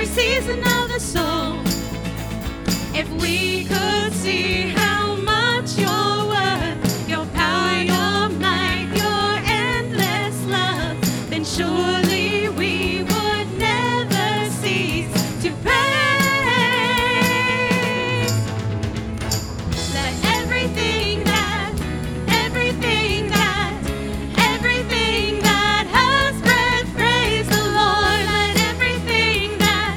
season of the soul. If we could see how much you're worth, your power, your might, your endless love, then surely we would never cease to praise. Let everything that has breath praise the Lord. Let everything that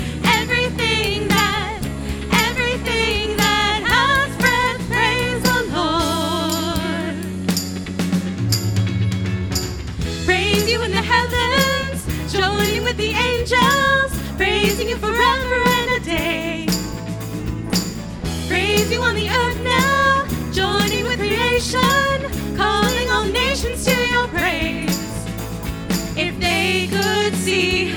has breath praise the Lord. Praise you in the heavens, joining with the angels, praising you forever and a day. Praise you on the earth now, joining with creation, calling all nations to your praise. If they could see